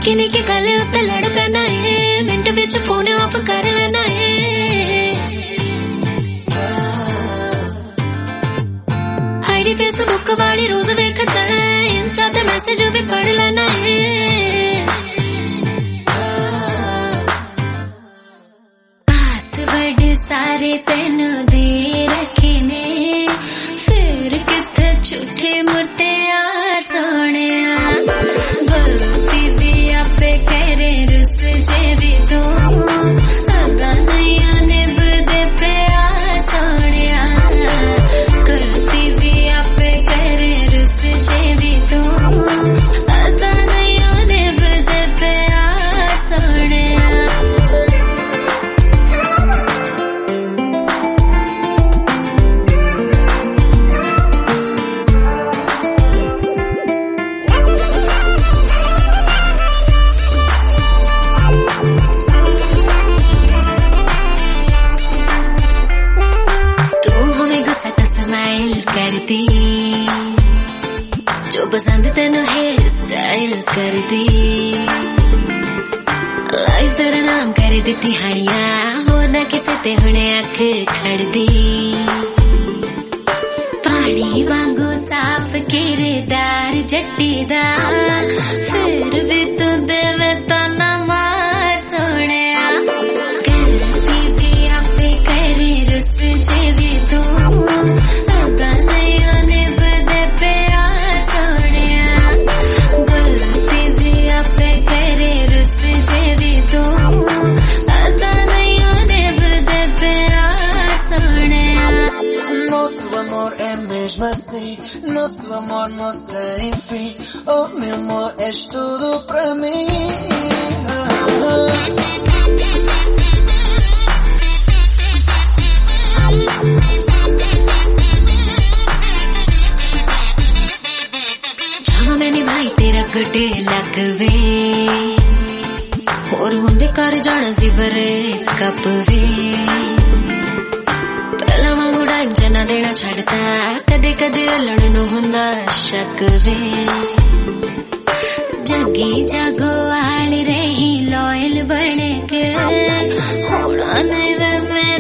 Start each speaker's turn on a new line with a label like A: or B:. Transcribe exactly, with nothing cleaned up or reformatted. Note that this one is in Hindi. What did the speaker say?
A: निकी निकी गल उत्ते लड़ पैना है, मिंट विच फोन ऑफ कर लेना है। आईडी फेसबुक वाली रोज वेखता है, इंस्टा ते मैसेज भी पढ़ लेना है। पासवर्ड सारे तेनू दे रखे ने, फिर किथे झूठे मुर्ते आ सोने। गलती भी आपे करे रुस जे भी तू, अदा नहीं आने बदे पे आ सोने। गलती भी आपे करे रुस जे भी तू, अदा नहीं आने बदे पे आ सोने। करती जो पसंद तेनू हेयर स्टाइल करती, लाइफ तेरा नाम कर दिती हानिया, हो ना किसे ते हुणे अख खड़दी। पानी वांगू साफ किरदार जट्टी दा, फिर भी तू देवे ताना मार सोने। गलती भी आपे करे रुस जे भी तू, अदा नहीं आने बदे पे आ सोने। गलती भी आपे करे रुस जे भी तू, अदा नहीं आने बदे पे आ सोने।
B: Nosso amor é mesmo assim, nosso amor não tem fim. Oh meu amor, és tudo pra mim.
A: जावा मैंने भाई तेरा गटे लगवे, होर हुंदे कर जाना सी बरे कप वे। पहला वांगू टाइम जना देना छड़ता, कदे कदे लड़न नू हुंदा शक वे। जगी जागो वाली रही लॉयल बन के, होना नहीं वे